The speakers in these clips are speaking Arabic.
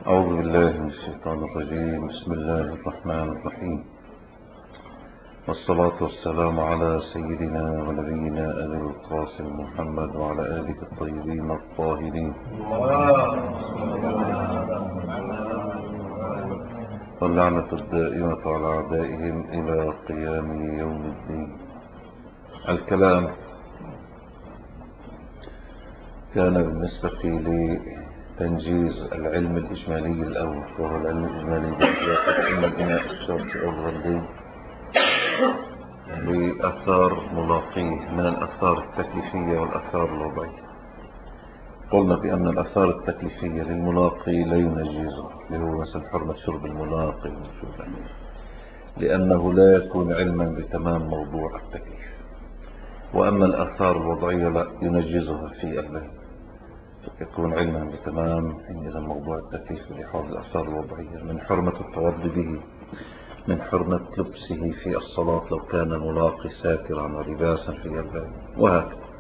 أعوذ بالله من الشيطان الرجيم. بسم الله الرحمن الرحيم، والصلاة والسلام على سيدنا ونبينا أبي القاسم محمد وعلى آله الطيبين الطاهرين، واللعنة الدائمة على أعدائهم إلى قيام يوم الدين. الكلام كان بالنسبة لتنجيز العلم الإجمالي الأول، وهو العلم الإجمالي بإحياء الإناء الشرطي أو الغردي لأثار ملاقيه من الأثار التكليفية والأثار الوضعية. قلنا بأن الأثار التكليفية للملاقي لا ينجزه، اللي هو مثل حرمة شرب الملاقي لأنه لا يكون علما بتمام موضوع التكليف. وأما الآثار الوضعية لا ينجزها في الباب، يكون علما بتمام إذا موضوع التكليف بلحاظ الآثار الوضعية، من حرمة التوضي به، من حرمة لبسه في الصلاة لو كان الملاقي ساترا ولباسا في الباب، وهكذا.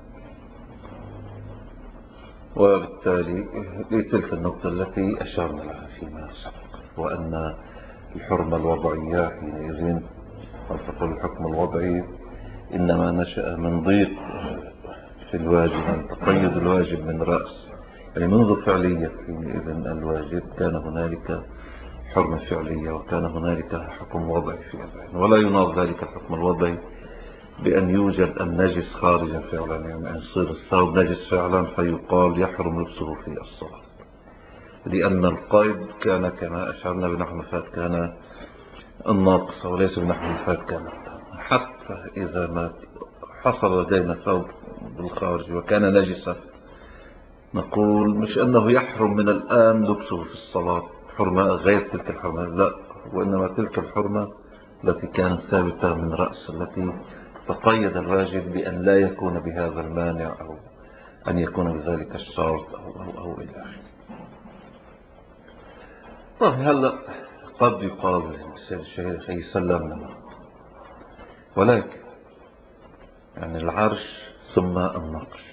وبالتالي لتلك النقطة التي أشرنا لها فيما سبق، وأن الحرمة الوضعية حينئذ أو تقول الحكم الوضعي إنما نشأ من ضيق في الواجب، من تقيد الواجب من رأس، يعني منذ فعلية حينئذ الواجب كان هنالك حرمة فعلية وكان هنالك حكم وضعي في العين. ولا يناظ ذلك الحكم الوضعي بأن يوجد النجس خارجا فعلا، يعني أن يصير الثوب نجس فعلا فيقال يحرم لبسه في الصلاة، لأن القيد كان كما أشعرنا بنحو مفاد كان الناقصة وليس بنحو مفاد كان. حتى إذا ما حصل لدينا ثوب بالخارج وكان نجسا نقول مش أنه يحرم من الآن لبسه في الصلاة حرمة غير تلك الحرمة، لا، وإنما تلك الحرمة التي كانت ثابتة من رأس، التي تقيد الواجب بأن لا يكون بهذا المانع أو أن يكون بذلك الشرط أو إلى آخره. طيب هلأ قد يقال الشيخ يسلمنا، ولكن يعني العرش ثم النقش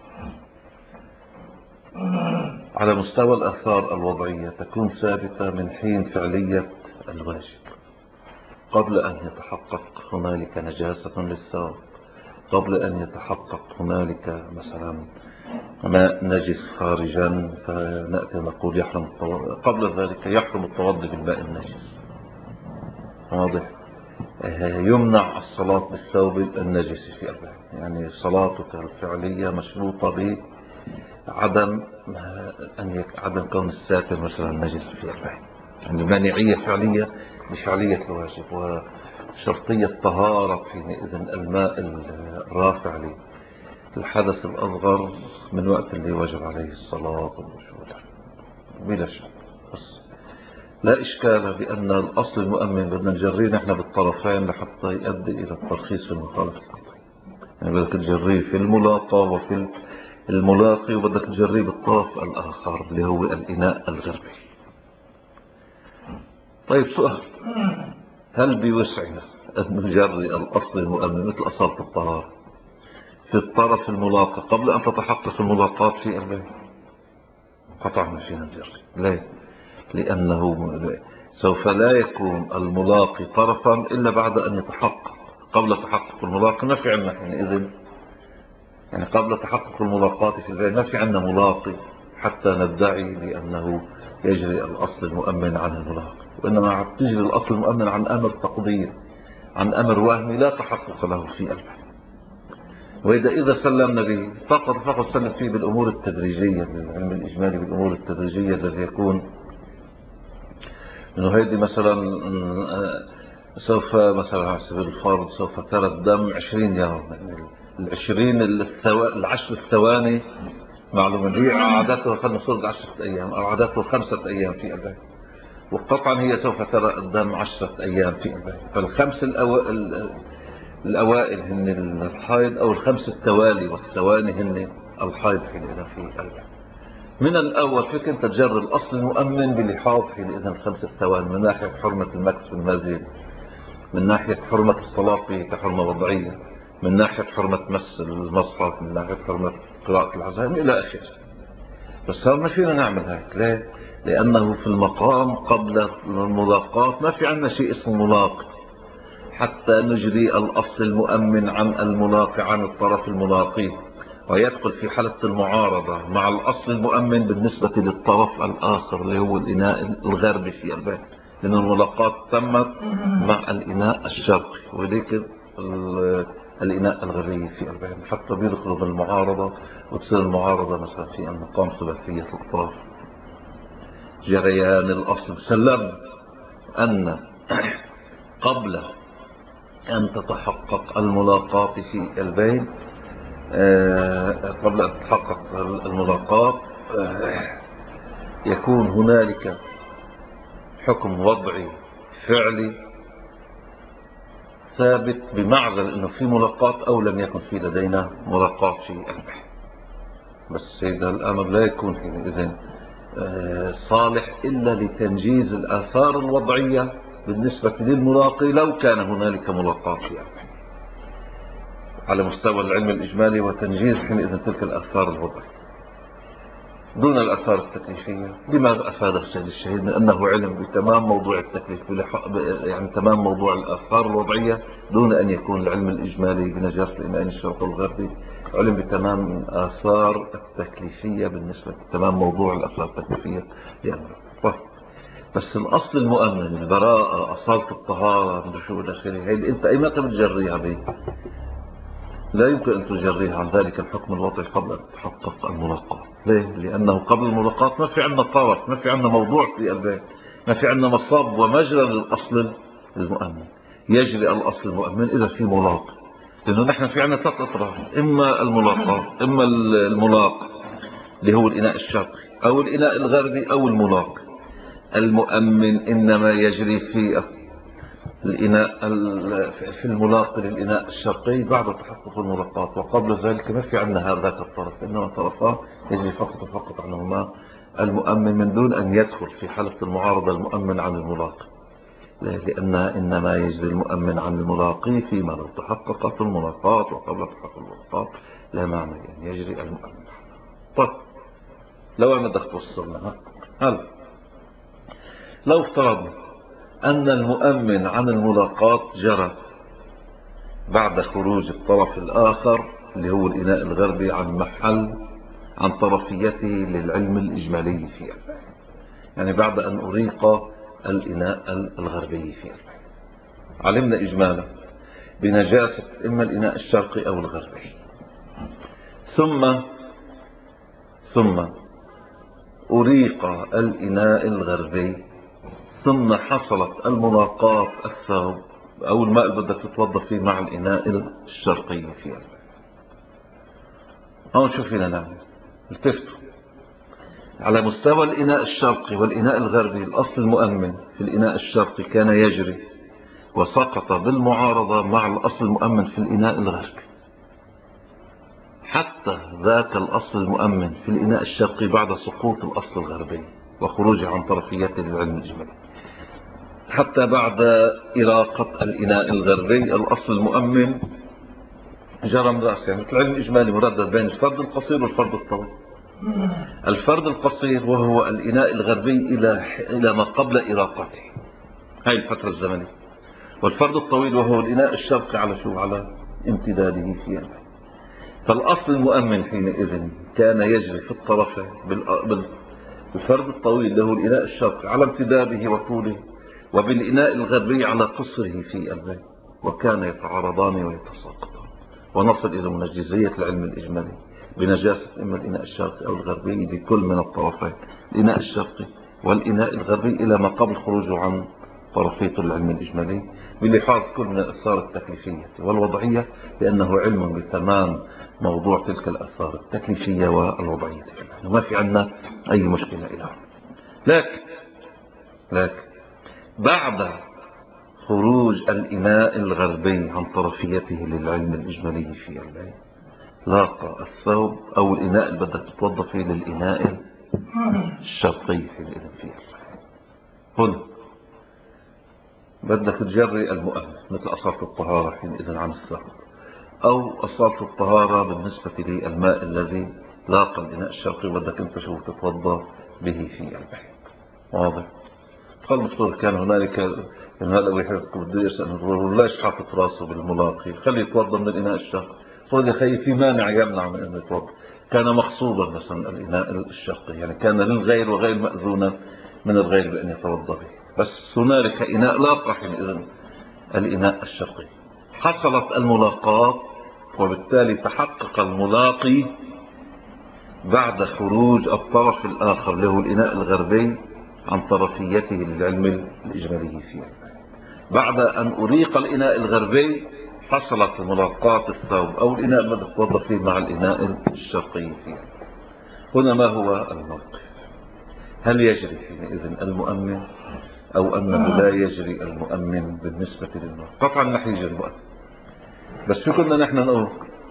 على مستوى الآثار الوضعية تكون ثابتة من حين فعلية الواجب، قبل أن يتحقق هنالك نجاسة للثوب، قبل أن يتحقق هنالك مثلا ماء نجس خارجا فنأتي نقول يحرم قبل ذلك يحرم التوضي بالماء النجس. واضح؟ يمنع الصلاة بالثوب النجس في الباب، يعني صلاتك الفعلية مشروطة بعدم عدم كون الساتر مثلا نجس في الباب، يعني مانعية فعلية بفعلية الواجب، وشرطية طهارة حينئذ الماء الرافع للحدث الأصغر من وقت اللي وجب عليه الصلاة بلا شك. بس لا إشكال بأن الأصل المؤمن بدنا نجريه نحن بالطرفين لحتى يؤدي إلى الترخيص في المخالفة القطعية، يعني بدك تجريه في الملاقى وفي الملاقي، وبدك تجريه بالطرف الآخر اللي هو الإناء الغربي. طيب سؤال، هل بوسعنا أن نجري الأصل المؤمن مثل أصالة الطهارة في الطرف الملاقى قبل أن تتحقق الملاقات في البيت؟ قطعا ما فينا نجري. ليه؟ لأنه سوف لا يكون الملاقي طرفا إلا بعد أن يتحقق. قبل تحقق الملاقي ما في عندنا حينئذ، يعني قبل تحقق الملاقات في البيت ما في عندنا ملاقي حتى ندعي بأنه يجري الأصل المؤمن عن الملاقي، وإنما تجري الأصل المؤمن عن أمر تقدير، عن أمر وهمي لا تحقق له في البيت. وإذا سلمنا به فقط سلم فيه بالأمور التدريجية، بالعلم الإجمالي بالأمور التدريجية الذي يكون إنه هيدي مثلا سوف مثلا على سبيل الفرض سوف ترى الدم 20 يوم، يعني العشر الثواني معلومة هي عادته خلنا نصير 10 أيام أو عادته 5 أيام في البيت، وقطعا هي سوف ترى الدم 10 أيام في البيت. فالخمس الأوائل هن الحيض أو الخمس التوالي، والثواني هن الحيض حينئذ في البيت. من الأول فيك أنت تجري الأصل المؤمن بلحاظ حينئذ الخمس الثواني، من ناحية حرمة المكس في المسجد، من ناحية حرمة الصلاة فيه كحرمة وضعية، من ناحية حرمة مس المصحف، من ناحية حرمة قراءة العزائم إلى آخره. بس ما فينا نعمل هيك. ليه؟ لأنه في المقام قبل الملاقاة ما في عندنا شيء اسمه ملاقي حتى نجري الأصل المؤمن عن الملاقي عن الطرف الملاقي، ويدخل في حالة المعارضة مع الأصل المؤمن بالنسبة للطرف الآخر اللي هو الإناء الغربي في البيت، لأن الملاقاة تمت مع الإناء الشرقي، وليك الإناء الغربي في البيت حتى بيدخلوا بالمعارضة، وتصير المعارضة مثلا في المقام ثلاثية الأطراف. جريان الأصل سلم أن قبل أن تتحقق الملاقاة في البين، قبل أن تتحقق الملاقاة يكون هنالك حكم وضعي فعلي ثابت بمعزل أنه في ملاقاة أو لم يكن في لدينا ملاقاة في البين. بس هذا الأمر لا يكون حينئذ صالح إلا لتنجيز الآثار الوضعية بالنسبة للملاقي لو كان هنالك ملاقاة على مستوى العلم الإجمالي، وتنجيز حينئذ تلك الآثار الوضعية دون الآثار التكليفية. لماذا أفاد السيد الشهيد؟ من أنه علم بتمام موضوع التكليف، يعني تمام موضوع الآثار الوضعية دون أن يكون العلم الإجمالي بنجاسة الإمام الشرق الغربي علم بتمام الآثار التكليفية بالنسبة لتمام موضوع الآثار التكليفية لأمره. بس الأصل المؤمن، البراءة، أصالة الطهارة، النشوء الداخلي، هي أنت أي متى بتجريها به؟ لا يمكن أن تجريها عن ذلك الحكم الوضعي قبل أن تحقق الملاقاة. ليه؟ لأنه قبل الملاقاة ما في عندنا طرف، ما في عندنا موضوع في البيت، ما في عندنا مصاب ومجرى للأصل المؤمن. يجري الأصل المؤمن إذا في ملاقاة، لأنه نحن في عندنا ثلاث أطراف: إما الملاقاة، إما الملاقى اللي هو الإناء الشرقي، أو الإناء الغربي، أو الملاقي. المؤمن إنما يجري في الإناء في الملاقي للإناء الشرقي بعد تحقق الملاقاة، وقبل ذلك ما في عندنا هذاك الطرف، إنما طرفان يجري فقط وفقط عنهما المؤمن من دون أن يدخل في حالة المعارضة المؤمن عن الملاقي. لأن إنما يجري المؤمن عن الملاقي فيما لو تحققت الملاقاة، وقبل تحقق الملاقاة لا معنى أن يجري المؤمن. طيب لو أنا دخلت وصلنا، هل لو افترضنا أن المؤمن عن الملاقاة جرى بعد خروج الطرف الآخر اللي هو الإناء الغربي عن طرفيته للعلم الإجمالي فيه، يعني بعد أن أريق الإناء الغربي فيه، علمنا إجمالا بنجاسة إما الإناء الشرقي أو الغربي، ثم أريق الإناء الغربي، ثم حصلت الملاقاة الثوب أو الماء اللي بدك تتوضا فيه مع الإناء الشرقي فيه. هون شو فينا نعمل؟ التفتوا على مستوى الإناء الشرقي والإناء الغربي. الأصل المؤمن في الإناء الشرقي كان يجري وسقط بالمعارضة مع الأصل المؤمن في الإناء الغربي، حتى ذاك الأصل المؤمن في الإناء الشرقي بعد سقوط الأصل الغربي وخروجه عن طرفيته للعلم الإجمالي، حتى بعد إراقة الإناء الغربي الأصل المؤمن جرى مراس. يعني العلم الإجمالي مردد بين الفرد القصير والفرد الطويل. الفرد القصير وهو الإناء الغربي إلى ما قبل إراقته، هاي الفترة الزمنية. والفرد الطويل وهو الإناء الشرقي على امتداده فيه. فالأصل المؤمن حينئذ كان يجري في الطرفين بالفرد الطويل له الإناء الشرقي على امتداده وطوله، وبالإناء الغربي على قصره في البيت، وكان يتعارضان ويتساقطان، ونصل إلى منجزية العلم الإجمالي بنجاسة إما الإناء الشرقي أو الغربي لكل من الطرفين، الإناء الشرقي والإناء الغربي، إلى ما قبل خروجه عن طرفية العلم الإجمالي بلحاظ كل من الآثار التكليفية والوضعية، لأنه علم بتمام موضوع تلك الآثار التكليفية والوضعية، وما في عندنا أي مشكلة إلى. لكن بعد خروج الإناء الغربي عن طرفيته للعلم الإجمالي في الليل، لاقى الثوب أو الإناء اللي بدك تتوضا فيه للإناء الشرقي في الإذن فيه. هنا بدك تجري المؤمن مثل أصالة الطهارة حينئذ عن الثوب، أو أصالة الطهارة بالنسبة للماء الذي لاقى الإناء الشرقي بدك أنت شو تتوضأ به في البحر. واضح؟ قال مفترض كان هنالك من هذا بيحرق بده يسأل ليش حاطط راسه بالملاقي، خليه يتوضأ من الإناء الشرقي. قال يا خي في مانع يمنع من أنه يتوضأ. كان مقصودا مثلا الإناء الشرقي، يعني كان للغير وغير مأذونا من الغير بأن يتوضأ به، بس هنالك إناء لاقى حينئذ الإناء الشرقي. حصلت الملاقاة، وبالتالي تحقق الملاقي بعد خروج الطرف الآخر له الإناء الغربي عن طرفيته للعلم الإجمالي فيه. بعد أن أريق الإناء الغربي حصلت ملاقاة الثوب أو الإناء الذي توضأ فيه مع الإناء الشرقي فيه. هنا ما هو الموقف؟ هل يجري حينئذ المؤمن أو أنه لا يجري المؤمن بالنسبة للمؤمن؟ قطعا رح يجري المؤمن، بس شو كنا نحن نقول؟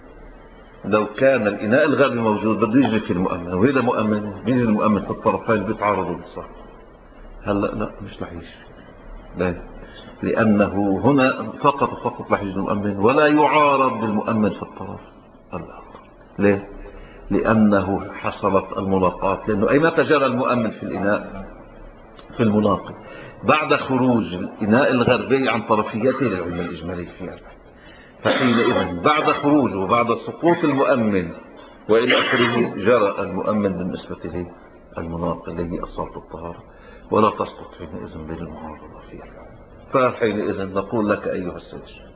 لو كان الإناء الغربي موجود بده يجري في المؤمن، وهذا مؤمن بيجري المؤمن في الطرفين بيتعارضوا بالصح. هلا لا مش رح يجري. ليه؟ لأنه هنا فقط رح يجري المؤمن ولا يعارض بالمؤمن في الطرف الآخر. ليه؟ لأنه حصلت الملاقاة، لأنه أي متى جرى المؤمن في الإناء في الملاقي بعد خروج الإناء الغربي عن طرفيته للعلم الإجمالي فيها. فحينئذ بعد خروجه وبعد سقوط المؤمن وإلى آخره جرى المؤمن بالنسبة للمناقي الذي أصالة الطهارة، ولا تسقط حينئذ بالمعارضة فيها. فحينئذ نقول لك أيها السيد،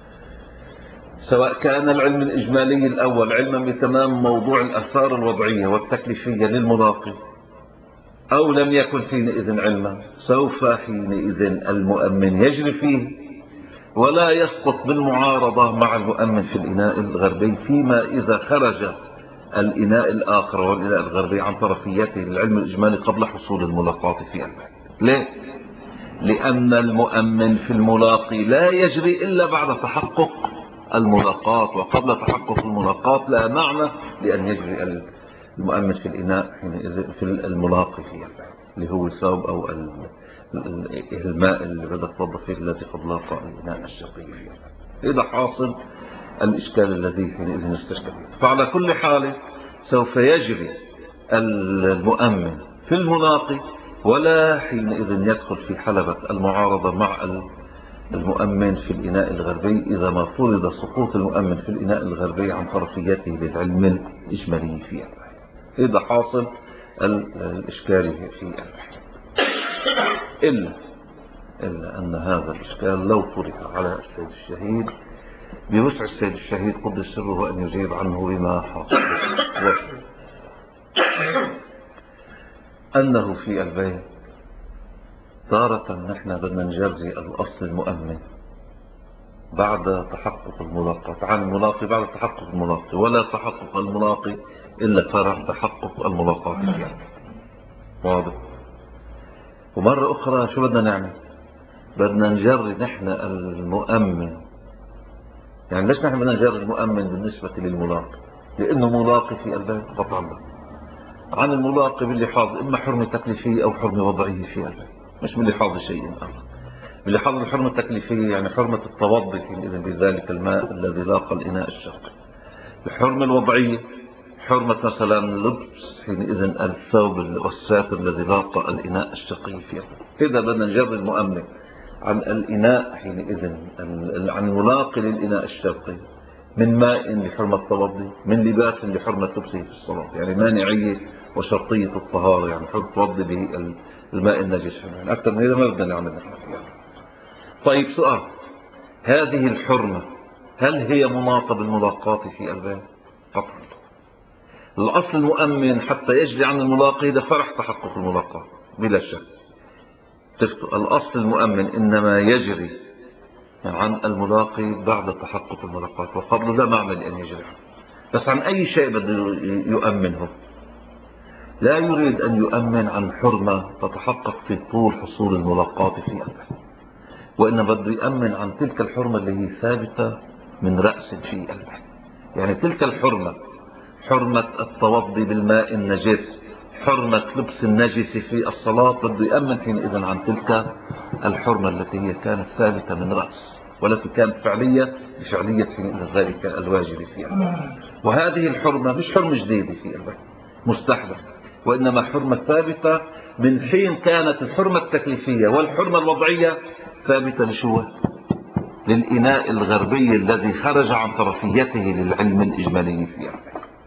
سواء كان العلم الإجمالي الأول علما بتمام موضوع الآثار الوضعية والتكليفية للمناقي أو لم يكن حينئذ علما، سوف حينئذ المؤمن يجري فيه ولا يسقط بالمعارضة مع المؤمن في الإناء الغربي، فيما إذا خرج الإناء الآخر والإناء الغربي عن طرفيته للعلم الإجمالي قبل حصول الملاقاة في البحث. ليه؟ لأن المؤمن في الملاقي لا يجري إلا بعد تحقق الملاقاة، وقبل تحقق الملاقاة لا معنى لأن يجري المؤمن في الإناء حينئذ في الملاقي في البحث اللي هو الثوب أو الماء اللي بدك تفضل فيه الذي قد لاقى الإناء الشرقي فيه. إذا حاصل الإشكال الذي حينئذ نستشكل. فعلى كل حال سوف يجري المؤمن في الملاقي ولا حينئذ يدخل في حلبة المعارضة مع المؤمن في الإناء الغربي إذا ما فرض سقوط المؤمن في الإناء الغربي عن طرفيته للعلم الإجمالي فيه. إذا حاصل الإشكال في البحث، إلا أن هذا الإشكال لو طرح على السيد الشهيد بوسع السيد الشهيد قدس سره أن يجيب عنه بما حاصل. أنه في البيت تارة نحن بدنا نجري الأصل المؤمن بعد تحقق الملاقاة عن الملاقي بعد تحقق الملاقي، ولا تحقق الملاقي إلا فرع تحقق الملاقاة فيها. واضح؟ ومرة أخرى شو بدنا نعمل؟ بدنا نجري نحن المؤمن. يعني ليش نحن بدنا نجري المؤمن بالنسبة للملاقي؟ لأنه ملاقي في البيت قطعا له عن الملاقي باللحاظ إما حرمة تكليفية أو حرمة وضعية في البيت، مش من لحاظ شيء آخر. بلحاظ الحرمة التكليفية يعني حرمة التوضي حينئذ بذلك الماء الذي لاقى الإناء الشرقي. الحرمة الوضعية حرمة مثلا لبس حينئذ الثوب والساتر الذي لاقى الإناء الشرقي فيه. إذا بدنا نجري المؤمن عن الإناء حينئذ عن الملاقي للإناء الشرقي من ماء لحرمة التوضي، من لباس لحرمة لبسه في الصلاة، يعني مانعية وشرطية الطهارة، يعني حرمة توضي به الماء النجس. يعني أكثر من هذا ما بدنا نعمل نحن. طيب سؤال، هذه الحرمة هل هي مناطة بالملاقاة في البيت؟ قطعا. الأصل المؤمن حتى يجري عن الملاقي ده فرح تحقق الملاقاة بلا شك. الأصل المؤمن إنما يجري عن الملاقي بعد تحقق الملاقاة، وقبله لا معنى لأن يجري عنه. بس عن أي شيء بده يؤمنه؟ لا يريد أن يؤمن عن حرمة تتحقق في طول حصول الملاقاة في البيت، وإنما بده يأمن عن تلك الحرمة اللي هي ثابتة من رأس في البيت. يعني تلك الحرمة، حرمة التوضي بالماء النجس، حرمة لبس النجس في الصلاة، بده يأمن حينئذ عن تلك الحرمة التي هي كانت ثابتة من رأس، والتي كانت فعلية بفعلية ذلك الواجب فيها. وهذه الحرمة مش حرمة جديدة في البيت مستحدثة، وإنما حرمة ثابتة من حين كانت الحرمة التكليفية والحرمة الوضعية ثابتة لشو؟ للإناء الغربي الذي خرج عن طرفيته للعلم الإجمالي فيها.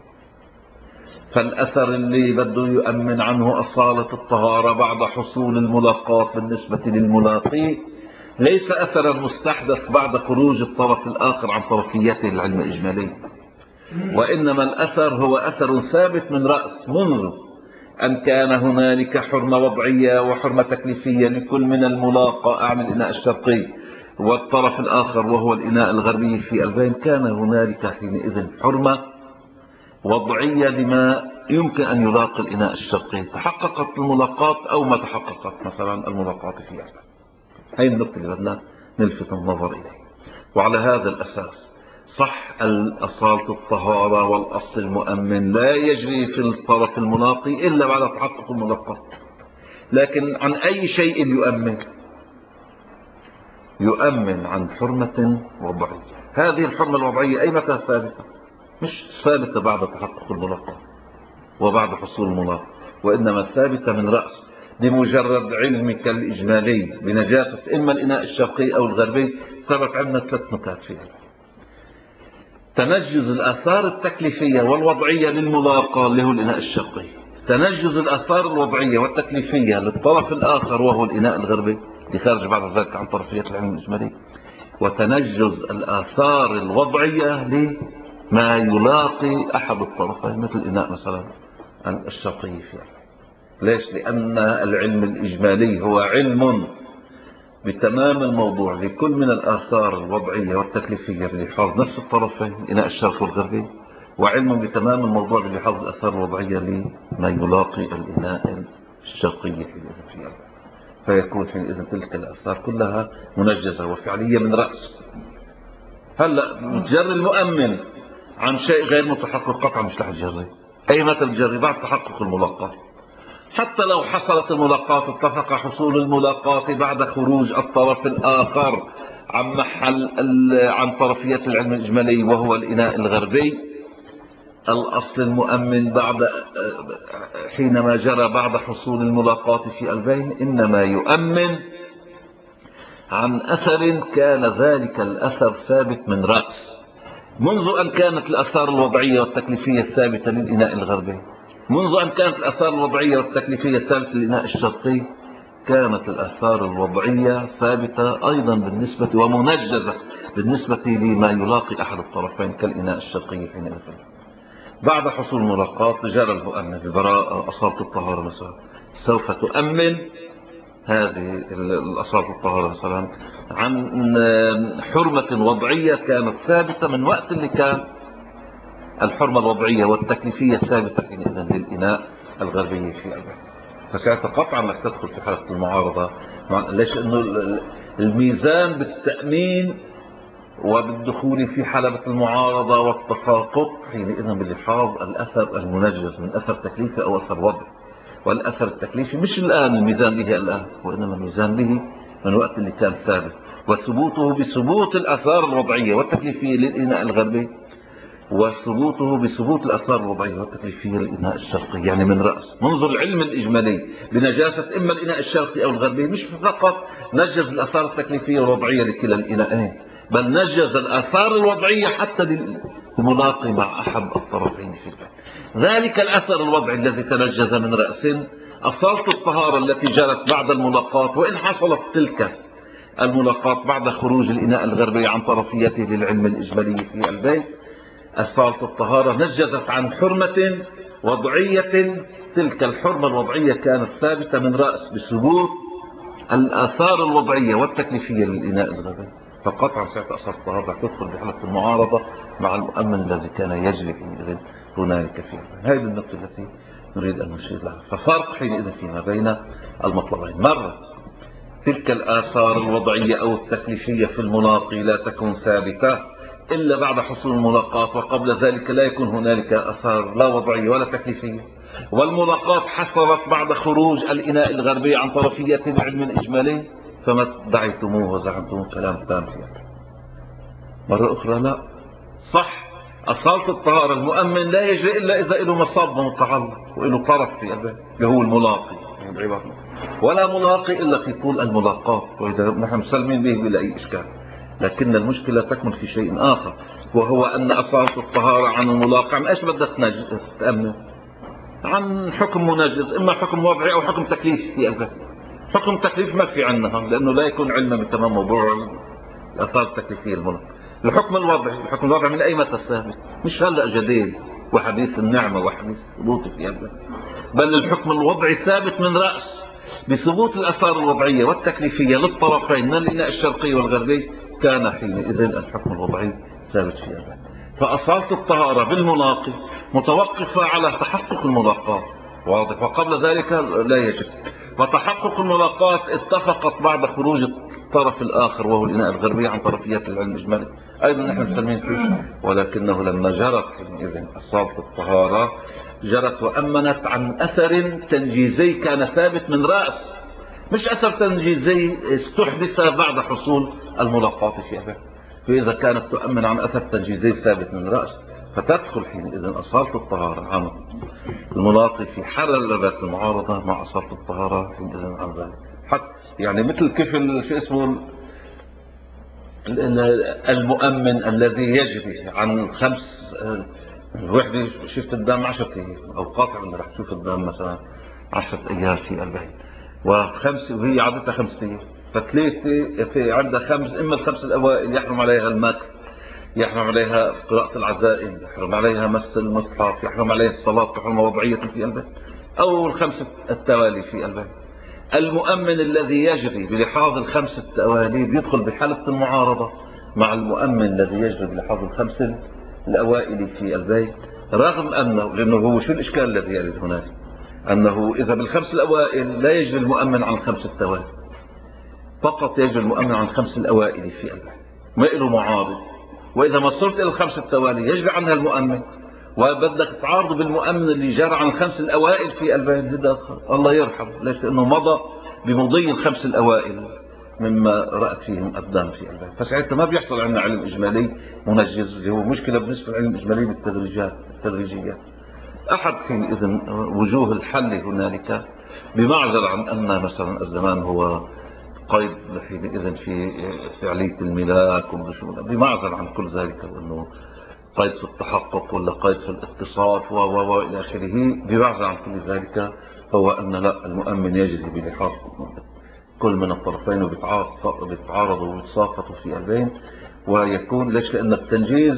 فالأثر اللي بده يؤمن عنه أصالة الطهارة بعد حصول الملاقات بالنسبة للملاقي ليس أثرا مستحدث بعد خروج الطرف الآخر عن طرفيته للعلم الإجمالي، وإنما الأثر هو أثر ثابت من رأس منذ أن كان هنالك حرمة وضعية وحرمة تكليفية لكل من الملاقى أعمل الإناء الشرقي والطرف الآخر وهو الإناء الغربي في البين. كان هنالك حينئذ حرمة وضعية لما يمكن أن يلاقي الإناء الشرقي، تحققت الملاقات أو ما تحققت مثلا الملاقات فيها. هي النقطة اللي بدنا نلفت النظر إليه. وعلى هذا الأساس صح الأصالة الطهارة والأصل المؤمن لا يجري في الطرف الملاقي إلا بعد تحقق الملاقات. لكن عن أي شيء يؤمن عن حرمة وضعية. هذه الحرمة الوضعية أي متى ثابتة؟ مش ثابتة بعد تحقق الملاقات وبعد حصول الملاقات، وإنما ثابتة من رأس بمجرد علمك الإجمالي بنجاسة إما الإناء الشرقي أو الغربي. ثبت عندنا 3 نكات فيها: تنجز الآثار التكليفية والوضعية للملاقى اللي هو الإناء الشرقي، تنجز الآثار الوضعية والتكليفية للطرف الآخر وهو الإناء الغربي اللي خارج بعد ذلك عن طرفية العلم الإجمالي، وتنجز الآثار الوضعية لما يلاقي أحد الطرفين مثل الإناء مثلا الشرقي فيها. ليش؟ لأن العلم الإجمالي هو علم بتمام الموضوع لكل من الآثار الوضعية والتكليفية بلحاظ نفس الطرفين الإناء الشرقي والغربي، وعلم بتمام الموضوع بلحاظ الآثار الوضعية لما يلاقي الإناء الشرقي فيها. فيكون حينئذ تلك الآثار كلها منجزة وفعلية من رأس. هلا بتجري المؤمن عن شيء غير متحقق قطعا مش رح تجري. أي متى بتجري؟ بعد تحقق الملاقات. حتى لو حصلت الملاقات اتفق حصول الملاقات بعد خروج الطرف الآخر عن طرفية العلم الإجمالي وهو الإناء الغربي. الأصل المؤمن حينما جرى بعد حصول الملاقات في البين إنما يؤمن عن أثر كان ذلك الأثر ثابت من رأس منذ أن كانت الآثار الوضعية والتكليفية الثابتة للإناء الغربي. منذ أن كانت الآثار الوضعية والتكليفية الثابتة للإناء الشرقي كانت الآثار الوضعية ثابتة أيضا بالنسبة ومنجزة بالنسبة لما يلاقي أحد الطرفين كالإناء الشرقي حينئذ. بعد حصول الملاقات جرى المؤمن ببراءة أصالة الطهارة مثلا سوف تؤمن هذه الأصالة الطهارة مثلا عن حرمة وضعية كانت ثابتة من وقت اللي كان الحرمة الوضعية والتكليفية ثابتة حينئذ للإناء الغربي في البيت. فساعتها قطعا رح تدخل في حالة المعارضة. ليش؟ انه الميزان بالتأمين وبالدخول في حلبة المعارضة والتفاقق حينئذ بلحاظ الأثر المنجز من أثر تكليفي أو أثر وضعي. والأثر التكليفي مش الآن الميزان به الآن، وإنما الميزان به من وقت اللي كان ثابت، وثبوته بثبوت الآثار الوضعية والتكليفية للإناء الغربي، وثبوته بثبوت الآثار الوضعية والتكليفية للإناء الشرقي. يعني من رأس منذ العلم الإجمالي بنجاسة إما الإناء الشرقي أو الغربي مش فقط نجز الآثار التكليفية والوضعية لكلا الإناءين، بل نجز الآثار الوضعية حتى للملاقي مع أحد الطرفين في البيت. ذلك الأثر الوضعي الذي تنجز من رأس أصالة الطهارة التي جرت بعد الملاقات، وإن حصلت تلك الملاقات بعد خروج الإناء الغربي عن طرفيته للعلم الإجمالي في البيت، أصالة الطهارة نجزت عن حرمة وضعية. تلك الحرمة الوضعية كانت ثابتة من رأس بثبوت الآثار الوضعية والتكليفية للإناء الغربي. فقطعا ساعة أصالة الطهارة تدخل بحالة المعارضة مع المؤمن الذي كان يجري حينئذ هنالك فيها. هذه النقطة التي نريد أن نشير لها. ففرق حينئذ فيما بين المطلبين: مرة تلك الآثار الوضعية أو التكليفية في الملاقي لا تكون ثابتة إلا بعد حصول الملاقات، وقبل ذلك لا يكون هنالك آثار لا وضعية ولا تكليفية. والملاقات حصلت بعد خروج الإناء الغربي عن طرفية العلم الإجمالي، فما ادعيتموه وزعمتموه كلام تام فيها. مرة أخرى لا. صح، أصالة الطهارة المؤمن لا يجري إلا إذا له مصاب متعلق وله طرف في قلبه اللي هو الملاقي، ولا ملاقي إلا في طول الملاقاة، وإذا نحن مسلمين به بلا أي إشكال. لكن المشكلة تكمن في شيء آخر، وهو أن أصالة الطهارة عن الملاقي عن إيش بدك تأمن؟ عن حكم منجز، إما حكم وضعي أو حكم تكليفي في قلبه. حكم تكليف ما في عندنا، لأنه لا يكون علما بتمام موضوع الآثار التكليفية الملاقي. الحكم الوضعي من أي متى ثابت؟ مش هلأ جديد وحديث النعمة وحديث ثبوت في قلبه، بل الحكم الوضعي ثابت من رأس بثبوت الآثار الوضعية والتكليفية للطرفين من الإناء الشرقي والغربي. كان حينئذ الحكم الوضعي ثابت في قلبه. فأصالة الطهارة بالملاقي متوقفة على تحقق الملاقاة، واضح، وقبل ذلك لا يجب. وتحقق الملاقاة اتفقت بعد خروج الطرف الآخر وهو الإناء الغربي عن طرفيات العلم الإجمالي، أيضا نحن مسلمين فيه. ولكنه لما جرت حينئذ أصالة الطهارة جرت وأمنت عن أثر تنجيزي كان ثابت من رأس، مش أثر تنجيزي استحدث بعد حصول الملاقاة في أبه. فإذا كانت تؤمن عن أثر تنجيزي ثابت من رأس، فتدخل حينئذ أصالة الطهارة عن الملاقي في حلبة المعارضة مع أصالة الطهارة حينئذ عن ذلك. حتى يعني مثل كيف شو اسمه المؤمن الذي يجري عن خمس الوحدة شفت الدم 10 أيام، أو قاطع أنه رح تشوف الدم مثلا 10 أيام في 40 وخمس، وهي عادتها 5 أيام، فثلاثة في عندها خمس، إما الخمس الأوائل يحرم عليها المكر، يحرم عليها قراءة العزائم، يحرم عليها مس المصحف، يحرم عليها الصلاة تحرم وضعية في قلبه، أو الخمس التوالي في قلبه. المؤمن الذي يجري بلحاظ الخمس التوالي بيدخل بحالة المعارضة مع المؤمن الذي يجري بلحاظ الخمس الأوائل في البيت، رغم أنه، لأنه هو شو الإشكال الذي يرد هناك؟ أنه إذا بالخمس الأوائل لا يجري المؤمن عن الخمس التوالي، فقط يجري المؤمن عن الخمس الأوائل في البيت، ما له معارض. وإذا ما صرت إلى الخمس التوالي يجري عنها المؤمن، وبدك تعارض بالمؤمن اللي جرى عن الخمس الأوائل في البيت، الله يرحمه. ليش؟ لأنه مضى بمضي الخمس الأوائل مما رأت فيهم أقدام في البيت، فساعتها ما بيحصل عندنا علم إجمالي منجز، اللي هو مشكلة بالنسبة للعلم الإجمالي بالتدريجيات. أحد حينئذ وجوه الحل هنالك، بمعزل عن أن مثلا الزمان هو قيد حينئذ في فعلية الملاك، بمعزل عن كل ذلك، وأنه قيد في التحقق ولا قيد في الاتصاف وإلى آخره، بمعزل عن كل ذلك، هو أن لا، المؤمن يجري بلحاظ كل من الطرفين وبيتعارضوا وبيتساقطوا في قلبين، ويكون ليش؟ لأن التنجيز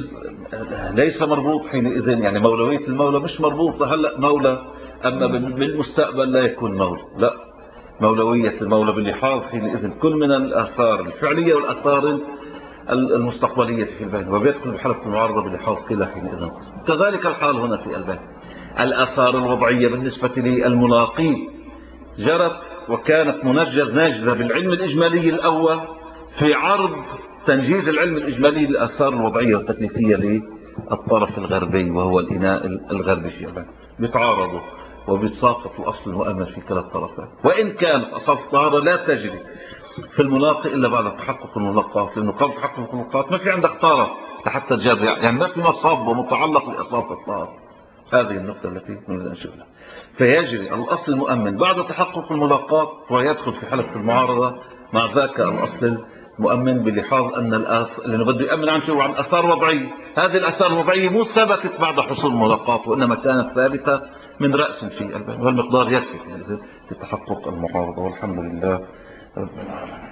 ليس مربوط حينئذ، يعني مولوية المولى مش مربوطة هلأ مولى، أما بالمستقبل لا يكون مولى، لا، مولوية المولى باللحاظ حينئذ كل من الآثار الفعلية والآثار المستقبلية في البين، وبيدخل بحالة المعارضة باللحاظ كلا حينئذ. كذلك الحال هنا في البين. الآثار الوضعية بالنسبة للملاقي جرت وكانت ناجزة بالعلم الإجمالي الأول في عرض تنجيز العلم الإجمالي للآثار الوضعية والتكليفية للطرف الغربي وهو الإناء الغربي في البين. بيتعارضوا وبيتساقط الأصل المؤمن في كلا الطرفين، وإن كانت أصل الطهارة لا تجري في الملاقي إلا بعد تحقق الملاقات، لأنه قبل تحقق الملاقات ما في عندك طرف حتى تجري، يعني ما في مصاب ومتعلق لأصل الطهارة. هذه النقطة التي نريد أن نشوفها. فيجري الأصل المؤمن بعد تحقق الملاقات ويدخل في حالة المعارضة مع ذاك الأصل المؤمن، بلحاظ أن لأنه بده يأمن عن شيء وعن أثار وضعية. هذه الأثار الوضعية مو ثبتت بعد حصول الملاقات، وإنما كانت ثابتة من رأس في البين، والمقدار يكفي في تحقق المعارضة. والحمد لله رب العالمين.